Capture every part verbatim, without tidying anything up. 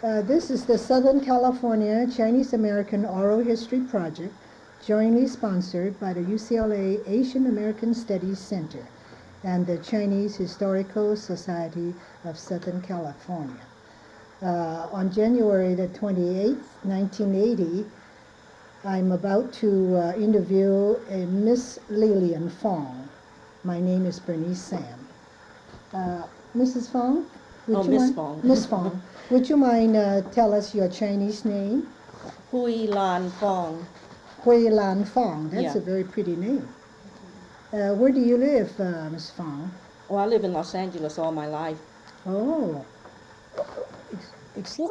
Uh, this is the Southern California Chinese American Oral History Project, jointly sponsored by the U C L A Asian American Studies Center and the Chinese Historical Society of Southern California. Uh, on January the twenty-eighth, nineteen eighty, I'm about to uh, interview a Miss Lillian Fong. My name is Bernice Sam. Uh, Missus Fong? Would Oh, you Miss mind- Fong. Miss Fong, would you mind uh, tell us your Chinese name? Hui Lan Fong. Hui Lan Fong. That's Yeah. a very pretty name. Uh, where do you live, uh, Miss Fong? Oh, I live in Los Angeles all my life. Oh. Ex- Excellent.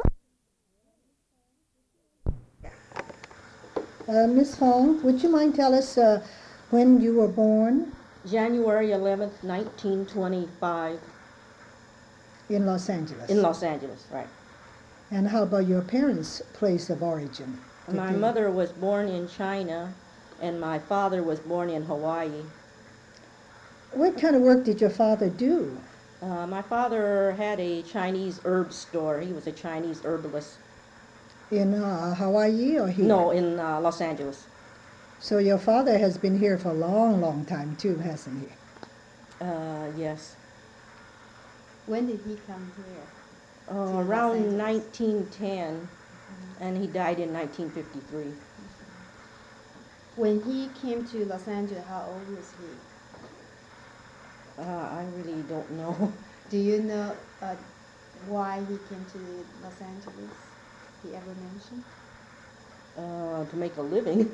Uh, Miss Fong, would you mind tell us uh, when you were born January eleventh, nineteen twenty-five, in Los Angeles? in Los Angeles, right. And how about your parents' place of origin? Did My they- mother was born in China, and my father was born in Hawaii. What kind of work did your father do? Uh, my father had a Chinese herb store. He was a Chinese herbalist. In uh, Hawaii or here? No, in uh, Los Angeles. So your father has been here for a long, long time too, hasn't he? Uh, yes. When did he come here? Uh, To Los around Angeles. nineteen ten, and he died in nineteen fifty-three. When he came to Los Angeles, how old was he? Uh, I really don't know. Do you know uh, why he came to Los Angeles? He ever mentioned? Uh, to make a living.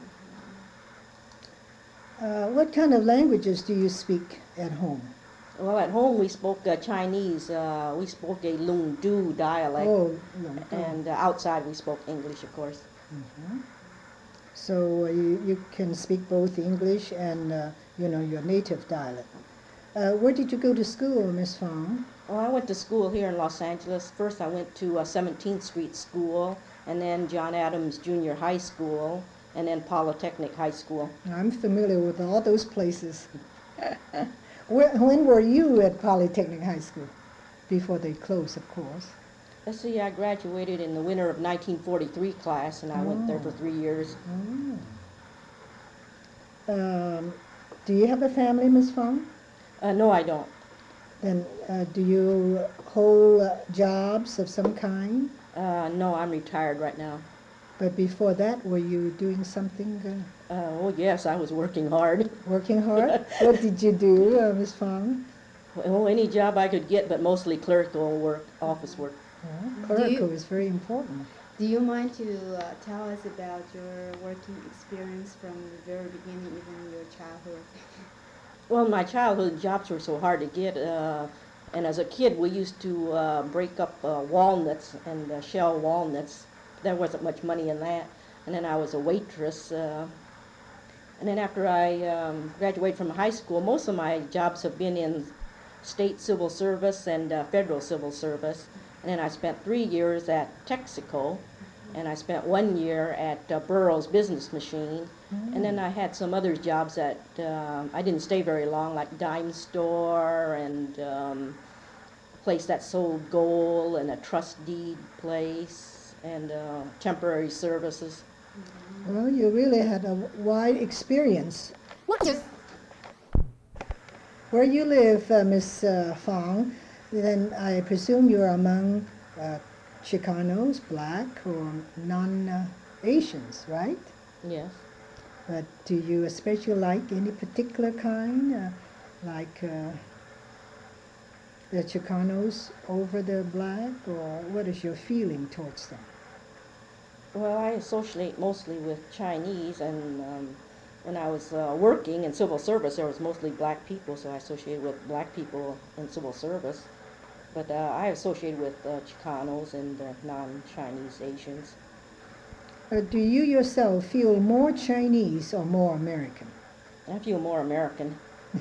Uh, what kind of languages do you speak at home? Well, at home we spoke uh, Chinese. Uh, we spoke a Lung Du dialect, Oh, no. and uh, outside we spoke English, of course. Mhm. So uh, you, you can speak both English and, uh, you know, your native dialect. Uh, where did you go to school, Miss Fong? Well, I went to school here in Los Angeles. First, I went to uh, seventeenth Street School, and then John Adams Junior High School, and then Polytechnic High School. I'm familiar with all those places. Where, when were you at Polytechnic High School? Before they closed, of course. Let's see, I graduated in the winter of nineteen forty-three class, and I went there for Oh. three years. Oh. Um, do you have a family, Miss Fong? Uh, no, I don't. Then uh, do you hold uh, jobs of some kind? Uh, no, I'm retired right now. But before that, were you doing something, uh, Uh, oh, yes, I was working hard. working hard? What did you do, uh, Miss Fong? Oh, any job I could get, but mostly clerical work, office work. Oh, clerical is very important. Do you mind to uh, tell us about your working experience from the very beginning, even your childhood? Well, my childhood jobs were so hard to get, uh, and as a kid we used to uh, break up uh, walnuts and uh, shell walnuts. There wasn't much money in that. And then I was a waitress. Uh, and then after I um, graduated from high school, most of my jobs have been in state civil service and uh, federal civil service. And then I spent three years at Texaco, and I spent one year at uh, Burroughs Business Machine. And then I had some other jobs that uh, I didn't stay very long, like dime store and um, a place that sold gold and a trust deed place and uh, temporary services. Well, you really had a wide experience. Where you live, uh, Miss uh, Fong, then I presume you're among uh, Chicanos, black or non-Asians, right? Yes. But do you especially like any particular kind, uh, like uh, the Chicanos over the black, or what is your feeling towards them? Well, I associate mostly with Chinese, and um, when I was uh, working in civil service, there was mostly black people, so I associated with black people in civil service. But uh, I associated with uh, Chicanos and uh, non-Chinese Asians. Uh, do you yourself feel more Chinese or more American? I feel more American.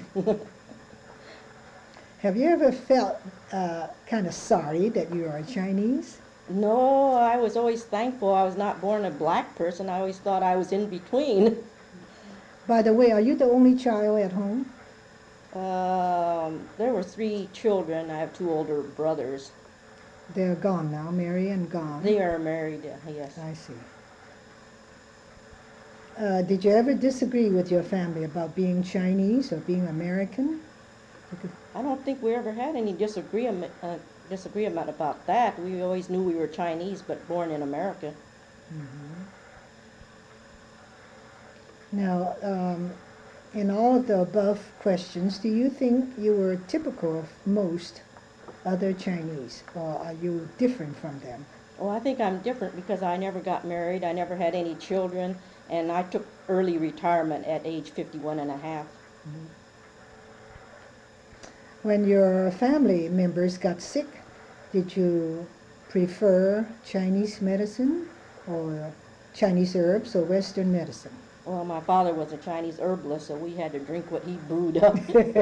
Have you ever felt uh, kind of sorry that you are Chinese? No, I was always thankful I was not born a black person. I always thought I was in between. By the way, are you the only child at home? Um, there were three children. I have two older brothers. They're gone now, Mary and gone. They are married, uh, yes. I see. Uh, did you ever disagree with your family about being Chinese or being American? Because- I don't think we ever had any disagreement, uh, disagreement about that. We always knew we were Chinese, but born in America. Mhm. Now, um, in all of the above questions, do you think you were typical of most other Chinese, or are you different from them? Well, I think I'm different because I never got married, I never had any children, and I took early retirement at age fifty-one and a half. When your family members got sick, did you prefer Chinese medicine or Chinese herbs or Western medicine? Well, my father was a Chinese herbalist, so we had to drink what he brewed up.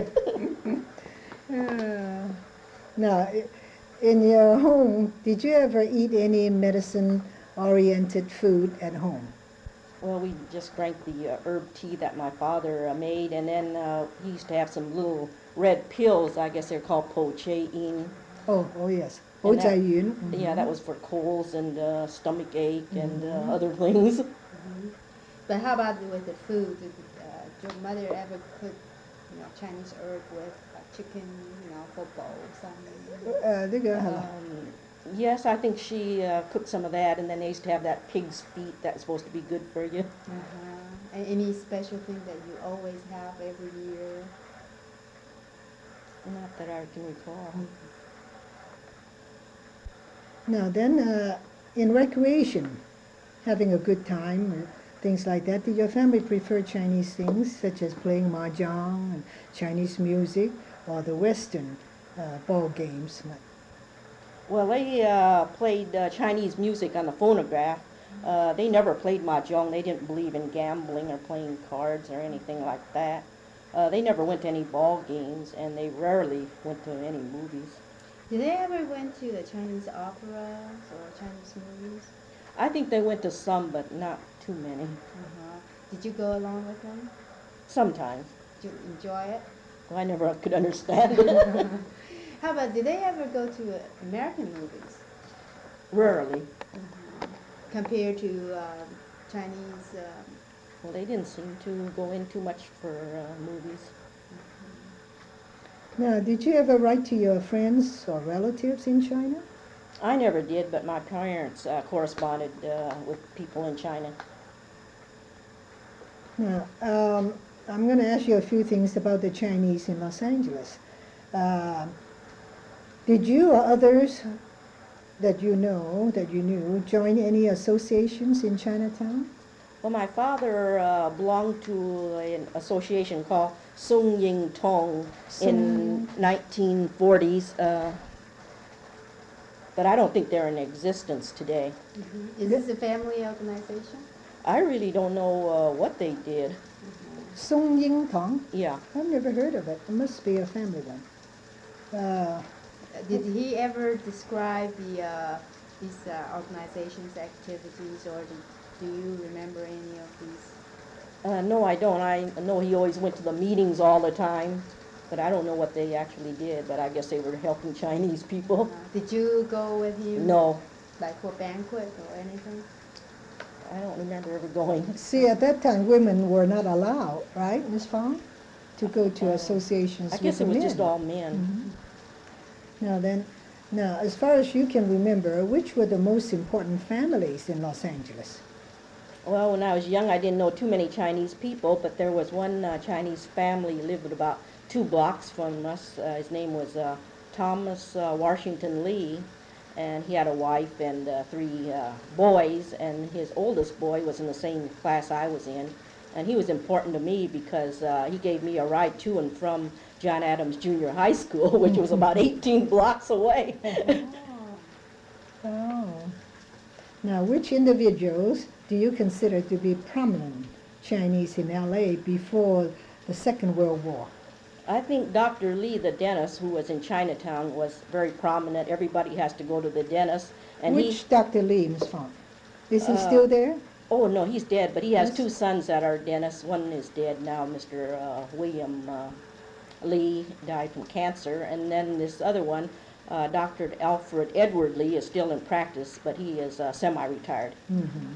Uh, now, i- in your home, did you ever eat any medicine-oriented food at home? Well, we just drank the uh, herb tea that my father uh, made, and then uh, he used to have some little red pills. I guess they're called po che in. Oh, oh yes. And Oh, that- Zai Yun. Yeah, that was for colds and uh, stomach ache and uh, other things. Mhm. But how about with the food? Did uh, your mother ever cook, you know, Chinese herb with like chicken, you know, for bowl, something? Uh, they go, hello. Um, yes, I think she uh, cooked some of that, and then they used to have that pig's feet that's supposed to be good for you. Uh-huh. And any special thing that you always have every year? Not that I can recall. Now then, uh, in recreation, having a good time, or things like that, did your family prefer Chinese things such as playing mahjong and Chinese music, or the Western uh, ball games? Well, they uh, played uh, Chinese music on the phonograph. Uh, they never played mahjong. They didn't believe in gambling or playing cards or anything like that. Uh, they never went to any ball games, and they rarely went to any movies. Did they ever went to the Chinese operas or Chinese movies? I think they went to some, but not too many. Uh-huh. Did you go along with them? Sometimes. Did you enjoy it? Well, I never could understand it. How about, did they ever go to uh, American movies Rarely. compared to um, Chinese? Um, Well, they didn't seem to go in too much for uh, movies. Now, did you ever write to your friends or relatives in China? I never did, but my parents uh, corresponded uh, with people in China. Now, um, I'm going to ask you a few things about the Chinese in Los Angeles. Uh, did you or others that you know, that you knew, join any associations in Chinatown? Well, my father uh, belonged to an association called Sung Ying Tong in nineteen forties, uh, but I don't think they're in existence today. Is this a family organization? I really don't know uh, what they did. Song Ying Tong? Yeah. I've never heard of it. It must be a family one. Uh, Did he ever describe the uh, these uh, organizations' activities, or did, do you remember any of these? Uh, no, I don't. I know he always went to the meetings all the time, but I don't know what they actually did, but I guess they were helping Chinese people. Uh, did you go with him? No, Like for banquet or anything? I don't remember ever going. see, at that time, women were not allowed, right, Miss Fong, to go to Uh, associations I with guess the it was men. just all men. Mhm. Now then, now, as far as you can remember, which were the most important families in Los Angeles? Well, when I was young, I didn't know too many Chinese people, but there was one uh, Chinese family lived about two blocks from us. Uh, his name was uh, Thomas uh, Washington Lee, and he had a wife and uh, three uh, boys, and his oldest boy was in the same class I was in. And he was important to me because uh, he gave me a ride to and from John Adams Junior High School, which was about eighteen blocks away. Oh. Now, which individuals do you consider to be prominent Chinese in L A before the Second World War? I think Doctor Lee, the dentist who was in Chinatown, was very prominent. Everybody has to go to the dentist. And he, Which Doctor Lee, Miss Fong? Is he Uh, still there? oh no, he's dead, but he has Yes. two sons that are dentists. One is dead now, Mister Uh, William uh, Lee died from cancer, and then this other one, Uh, Doctor Alfred Edward Lee is still in practice, but he is uh, semi-retired. Mm-hmm.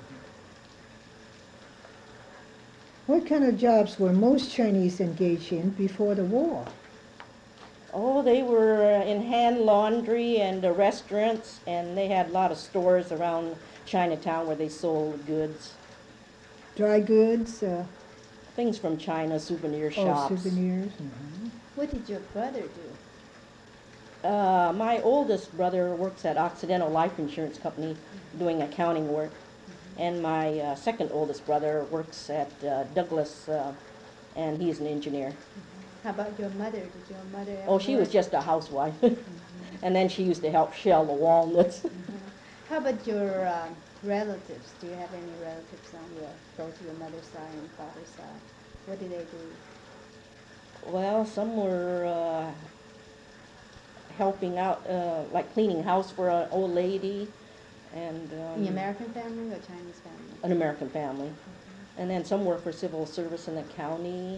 What kind of jobs were most Chinese engaged in before the war? Oh, they were uh, in hand laundry and uh, restaurants, and they had a lot of stores around Chinatown where they sold goods, Dry goods? Uh, things from China, souvenir oh, shops. souvenirs? Mm-hmm. What did your brother do? Uh, my oldest brother works at Occidental Life Insurance Company doing accounting work, and my uh, second oldest brother works at uh, Douglas, uh, and he's an engineer. How about your mother? Did your mother ever Oh, she was work? just a housewife, and then she used to help shell the walnuts. Mhm. How about your um, relatives? Do you have any relatives on your, both your mother's side and father's side? What did they do? Well, some were uh, helping out, uh, like cleaning house for an old lady, and um, The American family or Chinese family? an American family. And then some worked for civil service in the county.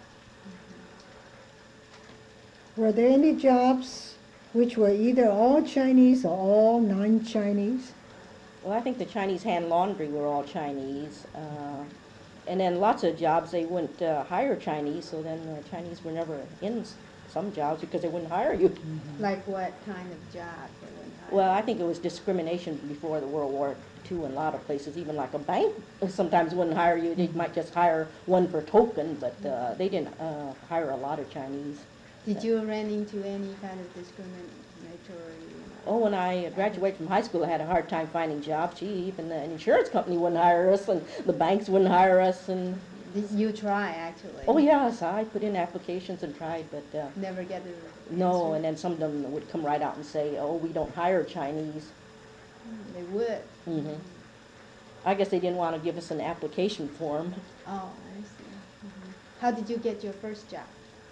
Were there any jobs which were either all Chinese or all non-Chinese? Well, I think the Chinese hand laundry were all Chinese. Uh, and then lots of jobs, they wouldn't uh, hire Chinese, so then the Chinese were never in s- some jobs because they wouldn't hire you. Like what kind of job they would hire? Well, I think it was discrimination before the World War Two in a lot of places. Even like a bank sometimes wouldn't hire you. They might just hire one for token, but uh, they didn't uh, hire a lot of Chinese. Did you run into any kind of discriminatory? You know? Oh, when I graduated from high school, I had a hard time finding jobs. Gee, even the insurance company wouldn't hire us, and the banks wouldn't hire us. And Did you try actually? oh yes, I put in applications and tried, but uh, Never get the no. answer? And then some of them would come right out and say, "Oh, we don't hire Chinese." Mm, They would. hmm I guess they didn't want to give us an application form. Oh, I see. Mhm. How did you get your first job?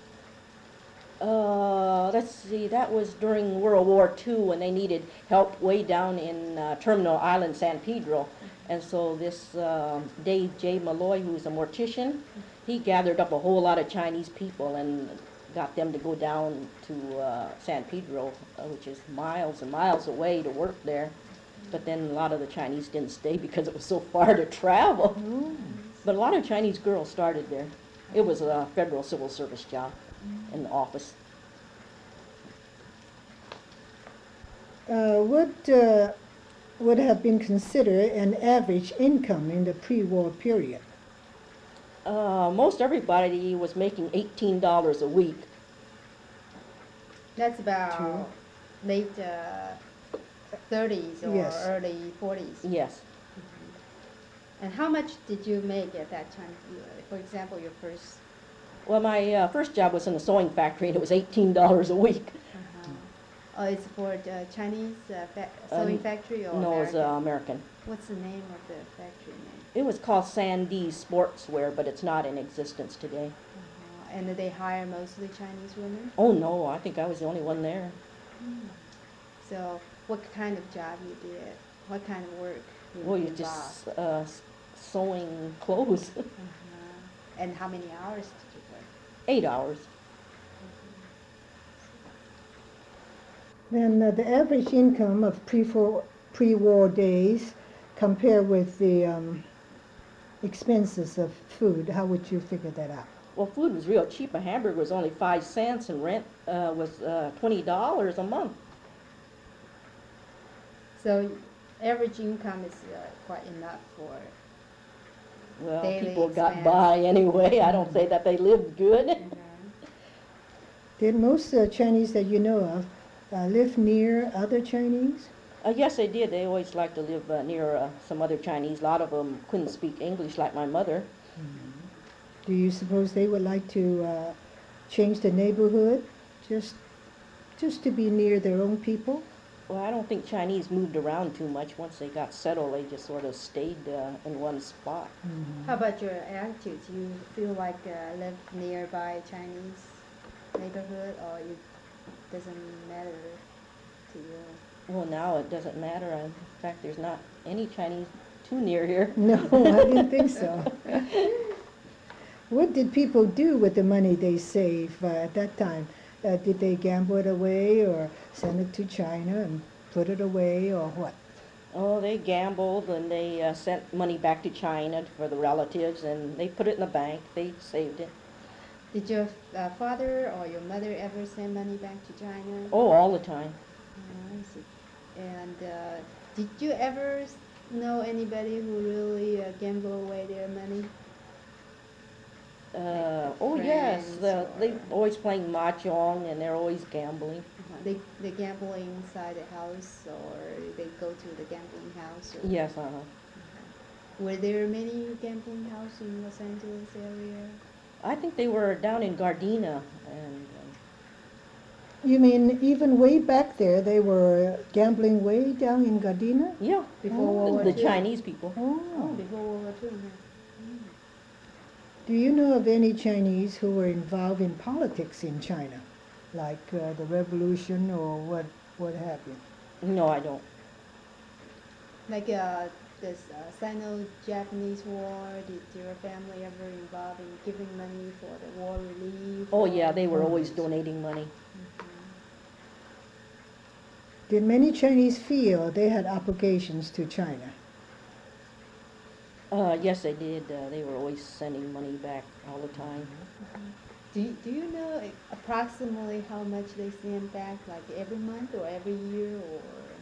Uh, let's see, that was during World War Two when they needed help way down in uh, Terminal Island, San Pedro. And so this uh, Dave J. Malloy, who's a mortician, he gathered up a whole lot of Chinese people and got them to go down to uh, San Pedro, uh, which is miles and miles away, to work there. But then a lot of the Chinese didn't stay because it was so far to travel. But a lot of Chinese girls started there. It was a federal civil service job in the office. Uh, what uh, would have been considered an average income in the pre-war period? Uh, most everybody was making eighteen dollars a week. That's about True. late uh, thirties or Yes. early forties. Yes. And how much did you make at that time? You- For example, your first. Well, my uh, first job was in a sewing factory, and it was eighteen dollars a week. Uh-huh. Oh, it's for the Chinese uh, fa- sewing Um, factory or No, it was American? uh, American. What's the name of the factory name? It was called Sandy Sportswear, but it's not in existence today. Uh-huh. And did they hire mostly Chinese women? Oh no, I think I was the only one there. So, what kind of job you did? What kind of work? You Well, you involved? just uh, s- sewing clothes. Uh-huh. And how many hours did you work? Eight hours. Then uh, the average income of pre-war, pre-war days compared with the um, expenses of food, how would you figure that out? Well, food was real cheap. A hamburger was only five cents, and rent uh, was uh, twenty dollars a month. So, average income is uh, quite enough for. Well, Daily people got expense. by anyway. I don't say that they lived good. Did most uh, Chinese that you know of uh, live near other Chinese? Uh, yes, they did. They always liked to live uh, near uh, some other Chinese. A lot of them couldn't speak English like my mother. Do you suppose they would like to uh, change the neighborhood just, just to be near their own people? Well, I don't think Chinese moved around too much. Once they got settled, they just sort of stayed uh, in one spot. How about your attitude? Do you feel like uh, live nearby Chinese neighborhood, or it doesn't matter to you? Well, now it doesn't matter. In fact, there's not any Chinese too near here. No, I didn't think so. What did people do with the money they save uh, at that time? Uh, did they gamble it away or send it to China and put it away or what? Oh, they gambled and they uh, sent money back to China for the relatives, and they put it in the bank. They saved it. Did your uh, father or your mother ever send money back to China? Oh, all the time. Oh, I see. And uh, did you ever s- know anybody who really uh, gamble away their money? Uh, oh yes, friends the, they or- always playing mahjong and they're always gambling. Uh-huh. They they gamble inside the house, or they go to the gambling house. Or, Yes, uh-huh. uh-huh. Were there many gambling houses in Los Angeles area? I think they were down in Gardena, and um, You mean even way back there, they were gambling way down in Gardena? yeah, Before World War the Two? Chinese people. Oh, Oh. before World War Two. Yeah. Do you know of any Chinese who were involved in politics in China, like uh, the revolution or what, what have you? No, I don't. Like uh, this uh, Sino-Japanese War, did your family ever involved in giving money for the war relief? Oh or- yeah, they were always Oh. donating money. Mhm. Did many Chinese feel they had obligations to China? Uh, yes, they did. Uh, they were always sending money back all the time. Do you, do you know a- approximately how much they send back, like every month or every year, or?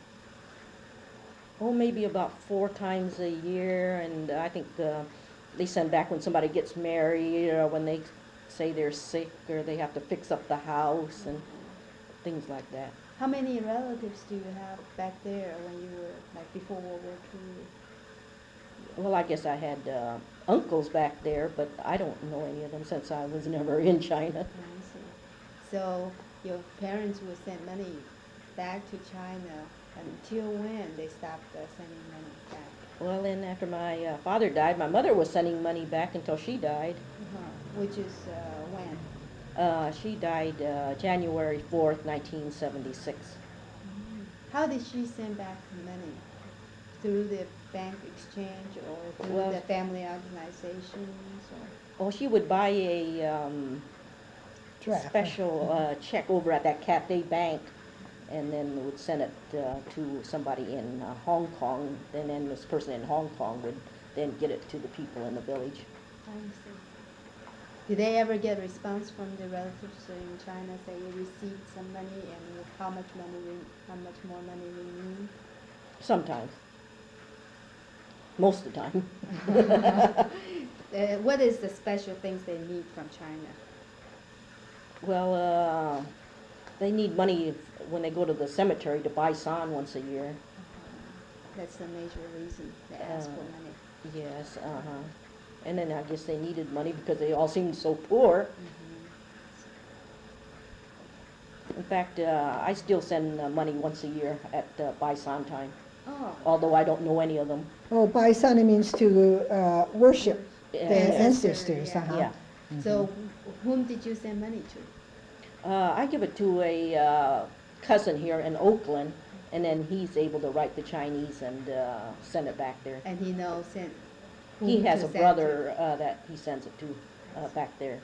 Oh, maybe about four times a year, and I think uh, they send back when somebody gets married, or when they say they're sick, or they have to fix up the house, and things like that. How many relatives do you have back there when you were, like, before World War Two? Well, I guess I had uh, uncles back there, but I don't know any of them since I was never in China. I see. So your parents would send money back to China until when they stopped uh, sending money back? Well, then after my uh, father died, my mother was sending money back until she died. Uh-huh. Which is uh, when? Uh, she died uh, January fourth, nineteen seventy-six. How did she send back the money? Through the bank exchange or through Well- the family organizations? Or? Well, she would buy a um, Draft. special uh, check over at that Cathay Bank, and then would send it uh, to somebody in uh, Hong Kong, and then this person in Hong Kong would then get it to the people in the village. I see. Did they ever get a response from the relatives in China, say you received some money and how much money, we, how much more money we need? Sometimes. Most of the time. Uh, what is the special things they need from China? Well, uh, they need money if- when they go to the cemetery to buy san once a year. Uh, that's the major reason they ask for Uh, money. Yes, uh-huh. And then I guess they needed money because they all seemed so poor. Mhm. In fact, uh, I still send uh, money once a year at uh, buy san time, Oh, although I don't know any of them. Oh, Baisana means to uh, worship the Yeah. ancestors. yeah. Uh-huh. Yeah. So whom did you send money to? Uh, I give it to a uh, cousin here in Oakland, and then he's able to write the Chinese and uh, send it back there. And he knows sent. He whom has to a send brother uh, that he sends it to uh, back there.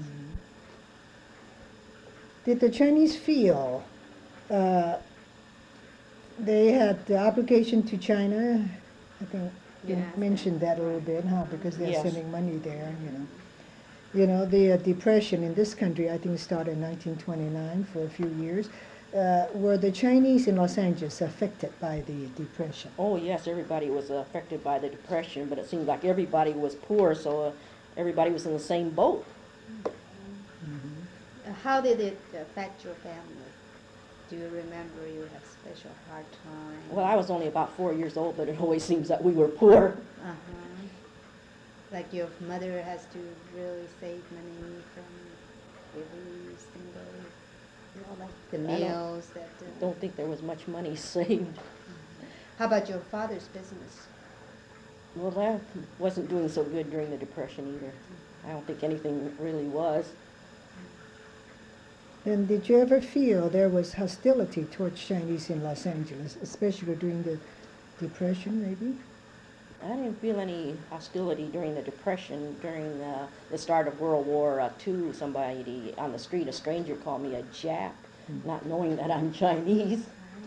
Did the Chinese feel uh, they had the obligation to China? I think you Yes, mentioned that a little right. bit, huh? Because they're Yes. sending money there, you know. You know, the uh, depression in this country, I think, started in nineteen twenty-nine for a few years. Uh, were the Chinese in Los Angeles affected by the depression? Oh yes, everybody was affected by the depression, but it seemed like everybody was poor, so uh, everybody was in the same boat. Uh, how did it affect your family? Do you remember you had special hard time? Well, I was only about four years old, but it always seems that we were poor. Uh-huh. Like your mother has to really save money from every single, you know, like the I don't- meals that. Uh, Don't think there was much money saved. How about your father's business? Well, that wasn't doing so good during the depression either. I don't think anything really was. And did you ever feel there was hostility towards Chinese in Los Angeles, especially during the depression, maybe? I didn't feel any hostility during the Depression. During uh, the start of World War uh, Two, somebody on the street, a stranger, called me a Jap, not knowing that I'm Chinese.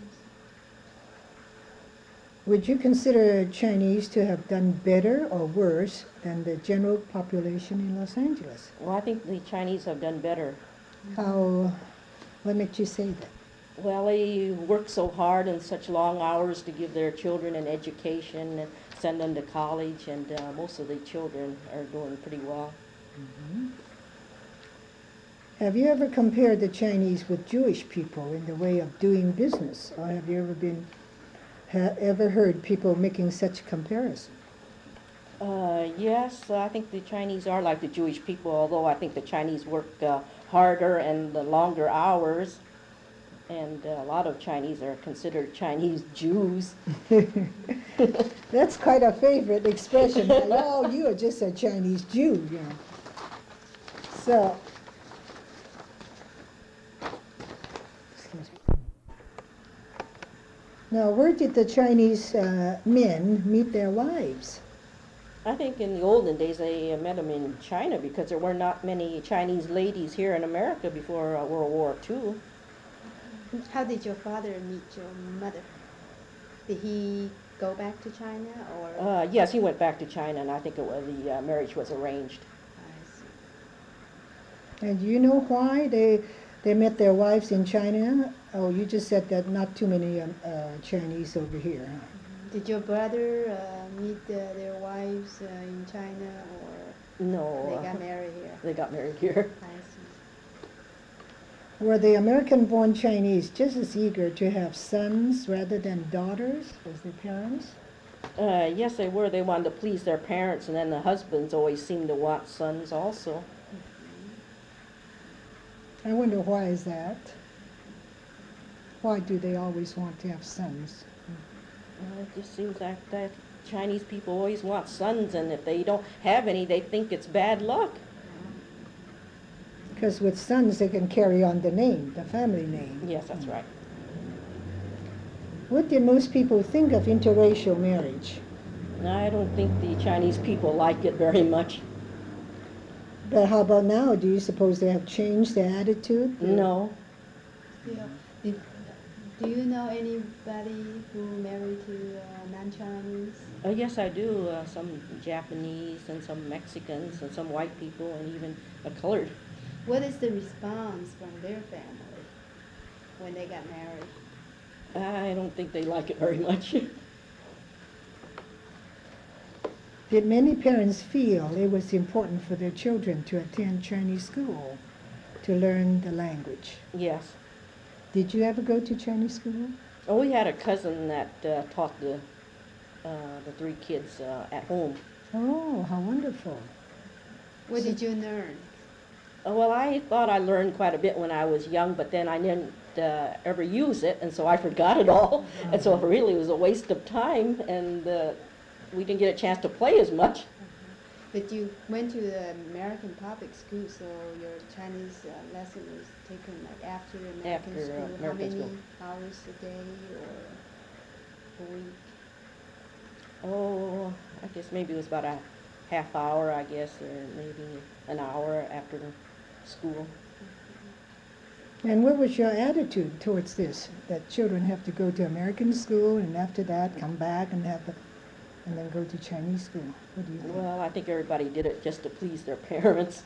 Would you consider Chinese to have done better or worse than the general population in Los Angeles? Well, I think the Chinese have done better. How, what makes you say that? Well, they work so hard and such long hours to give their children an education and send them to college, and uh, most of the children are doing pretty well. Have you ever compared the Chinese with Jewish people in the way of doing business? Or have you ever been, ha- ever heard people making such comparison? Uh, yes, I think the Chinese are like the Jewish people, although I think the Chinese work uh, harder and the longer hours. And uh, a lot of Chinese are considered Chinese Jews. That's quite a favorite expression. Like, oh, you are just a Chinese Jew, you know. So, excuse me. Now, where did the Chinese uh, men meet their wives? I think in the olden days they met them in China because there were not many Chinese ladies here in America before uh, World War Two. How did your father meet your mother? Did he go back to China or? Uh, yes, he went back to China, and I think it was, the uh, marriage was arranged. I see. And do you know why they they met their wives in China? Oh, you just said that not too many um, uh, Chinese over here. Huh? Did your brother uh, meet uh, their wives uh, in China or No, they uh, got married here? they got married here. I see. Were the American-born Chinese just as eager to have sons rather than daughters as their parents? Uh, yes, they were. They wanted to please their parents, and then the husbands always seemed to want sons also. I wonder why is that? Why do they always want to have sons? Well, it just seems like that Chinese people always want sons, and if they don't have any, they think it's bad luck. Because with sons they can carry on the name, the family name. Yes, that's right. What did most people think of interracial marriage? I don't think the Chinese people like it very much. But how about now? Do you suppose they have changed their attitude? No. Yeah. Did, do you know anybody who married to uh, non-Chinese? Uh, yes, I do. Uh, some Japanese and some Mexicans and some white people and even a colored. What is the response from their family when they got married? I don't think they like it very much. Did many parents feel it was important for their children to attend Chinese school to learn the language? Yes. Did you ever go to Chinese school? Oh, we had a cousin that uh, taught the uh, the three kids uh, at home. Oh, how wonderful. What did you learn? Uh, well, I thought I learned quite a bit when I was young, but then I didn't uh, ever use it, and so I forgot it all. And so it really was a waste of time, and uh, we didn't get a chance to play as much. But you went to the American public school, so your Chinese uh, lesson was taken like after American After, uh, school. How American many school. hours a day or a week? Oh, I guess maybe it was about a half hour, I guess, or maybe an hour after the school. And what was your attitude towards this? That children have to go to American school and after that come back and have, a, and then go to Chinese school? What do you think? Well, I think everybody did it just to please their parents.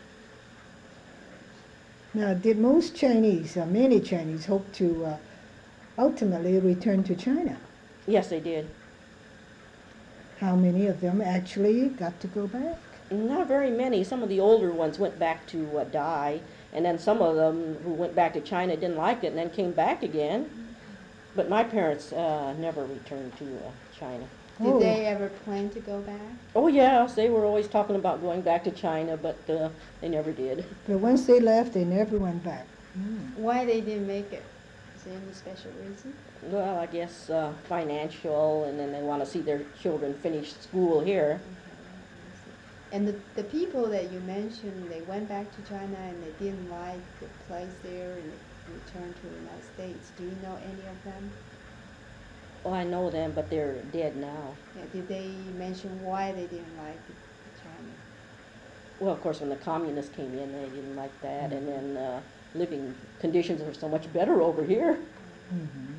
Now, did most Chinese, or many Chinese, hope to uh, ultimately return to China? Yes, they did. How many of them actually got to go back? Not very many. Some of the older ones went back to uh, die, and then some of them who went back to China didn't like it and then came back again. But my parents uh, never returned to uh, China. Did Oh. they ever plan to go back? Oh yes, they were always talking about going back to China, but uh, they never did. But once they left, they never went back. Mm. Why they didn't make it? Is there any special reason? Well, I guess uh, financial, and then they want to see their children finish school here. And the, the people that you mentioned, they went back to China and they didn't like the place there and they returned to the United States. Do you know any of them? Oh, I know them, but they're dead now. Yeah, did they mention why they didn't like China? Well, of course, when the communists came in, they didn't like that, and Mhm. then uh, living conditions are so much better over here. Mhm.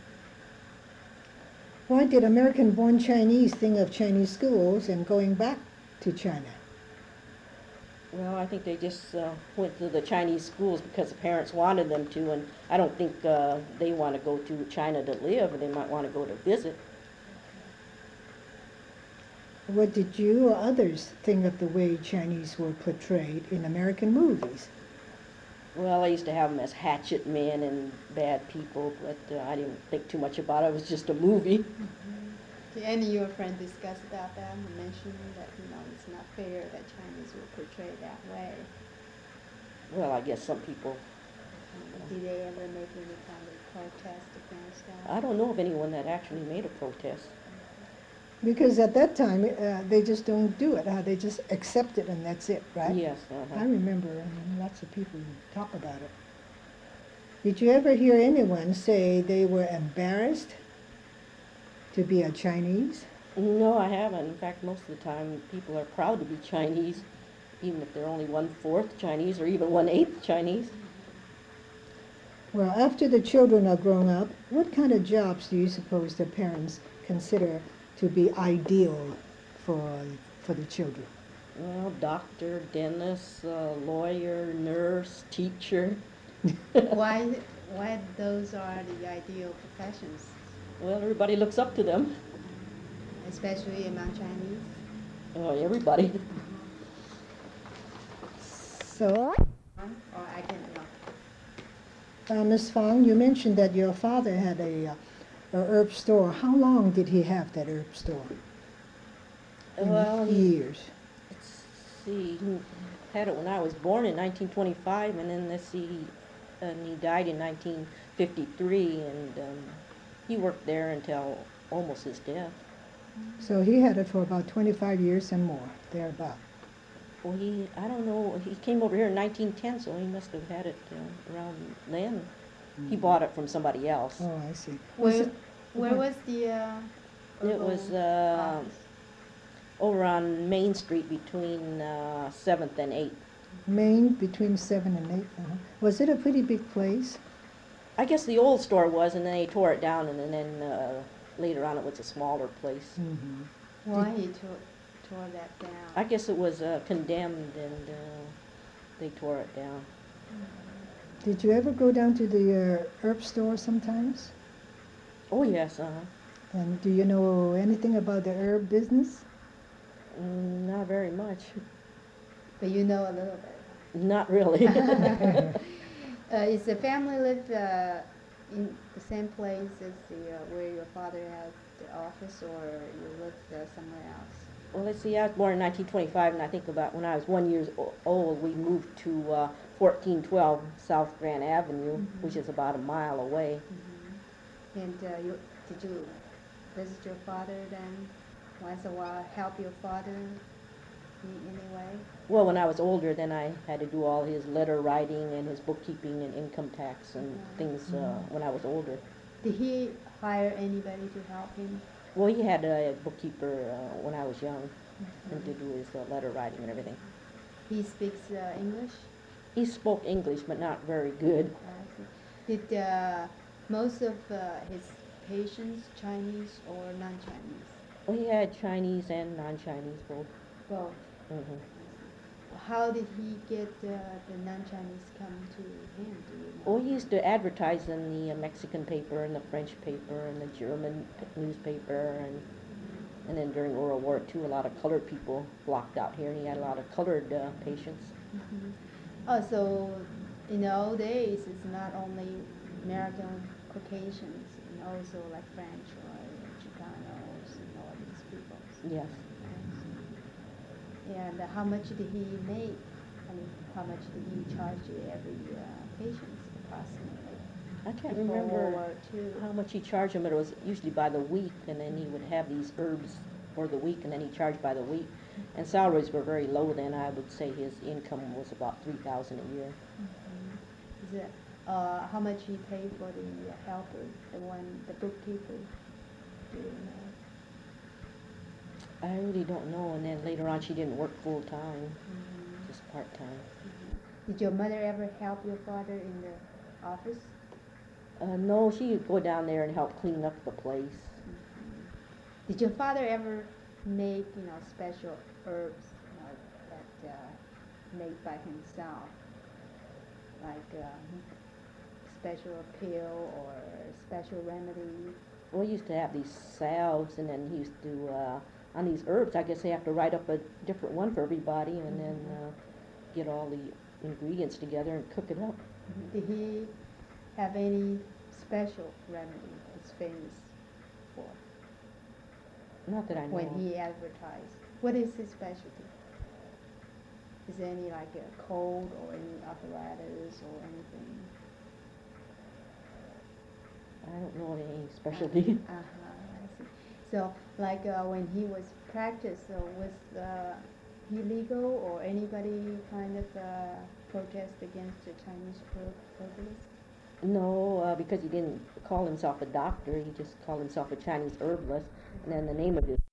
Why did American-born Chinese think of Chinese schools and going back to China? Well, I think they just uh, went to the Chinese schools because the parents wanted them to, and I don't think uh, they want to go to China to live. They might want to go to visit. What did you or others think of the way Chinese were portrayed in American movies? Well, I used to have them as hatchet men and bad people, but uh, I didn't think too much about it. It was just a movie. Did any of your friends discuss about that and mention that, you know, it's not fair that Chinese were portrayed that way? Well, I guess some people. Um, Did they ever make any kind of protest against that? I don't know of anyone that actually made a protest. Because at that time, uh, they just don't do it. Uh, they just accept it and that's it, right? Yes. Uh-huh. I remember I mean, lots of people talk about it. Did you ever hear anyone say they were embarrassed to be a Chinese? No, I haven't. In fact, most of the time, people are proud to be Chinese, even if they're only one-fourth Chinese or even one-eighth Chinese. Well, after the children are grown up, what kind of jobs do you suppose the parents consider to be ideal for, for the children? Well, doctor, dentist, uh, lawyer, nurse, teacher. Why, why those are the ideal professions, Well, everybody looks up to them. especially among Chinese? Oh, everybody. So, Or I can, no. uh, Miss Fong, you mentioned that your father had a, uh, a herb store. How long did he have that herb store? In Well, he, years. let's see, he had it when I was born in nineteen twenty-five, and then let's see, he, and he died in nineteen fifty-three, and um, he worked there until almost his death. So he had it for about twenty-five years and more, thereabout. Well, he, I don't know, he came over here in nineteen ten, so he must have had it uh, around then. He bought it from somebody else. Oh, I see. Was Where, it- where was the, uh? It was herbal uh, office? over on Main Street between uh, seventh and eighth. Maine between seven and eight? Uh-huh. Was it a pretty big place? I guess the old store was, and then they tore it down, and, and then uh, later on it was a smaller place. Mm-hmm. Why he tore, tore that down? I guess it was uh, condemned, and uh, they tore it down. Did you ever go down to the uh, herb store sometimes? Oh, yes, uh-huh. And do you know anything about the herb business? Mm, not very much. But you know a little bit. Not really. Uh, is the family live uh, in the same place as the, uh, where your father had the office, or you lived uh, somewhere else? Well, let's see, I was born in nineteen twenty-five, and I think about when I was one year old, we moved to uh, fourteen twelve South Grand Avenue, Mhm. which is about a mile away. Mm-hmm. And uh, you, did you visit your father then once in a while, help your father in any way? Well, when I was older, then I had to do all his letter writing and his bookkeeping and income tax and Mhm. things uh, when I was older. Did he hire anybody to help him? Well, he had a bookkeeper uh, when I was young and to Mhm. do his uh, letter writing and everything. He speaks uh, English? He spoke English, but not very good. I see. Did uh, most of uh, his patients Chinese or non-Chinese? Well, he had Chinese and non-Chinese both. Both. hmm How did he get uh, the non-Chinese come to him? Do you know? Well, he used to advertise in the uh, Mexican paper and the French paper and the German p- newspaper, and and then during World War Two, a lot of colored people flocked out here, and he had a lot of colored uh, patients. Mhm. Oh, so in the old days, it's not only American Caucasians, and also like French or Chicanos and all these people. Yes. And uh, how much did he make? I mean, how much did he charge you every uh, patient approximately? I can't Before World remember War Two. how much he charged him, but it was usually by the week, and then he would have these herbs for the week, and then he charged by the week. And salaries were very low then. I would say his income was about three thousand a year. Mhm. Is it, uh, how much he paid for the uh, helper, the one, the bookkeeper? Do you know? I really don't know. And then later on, she didn't work full time, Mhm. just part time. Mhm. Did your mother ever help your father in the office? Uh, no, she would go down there and help clean up the place. Mhm. Did your father ever make, you know, special herbs, you know, that uh, made by himself, like um, special pill or special remedy? We used to have these salves, and then he used to, uh, on these herbs, I guess they have to write up a different one for everybody, and then Mhm. uh, get all the ingredients together and cook it up. Mhm. Did he have any special remedy he's famous for Not that I know when of. he advertised? What is his specialty? Is there any like a cold or any apparatus or anything? I don't know of any specialty. Uh huh. I see. So, like uh, when he was practiced, so was uh, he legal or anybody kind of uh, protest against the Chinese her- herbalist? No, uh, because he didn't call himself a doctor, he just called himself a Chinese herbalist, and then the name of his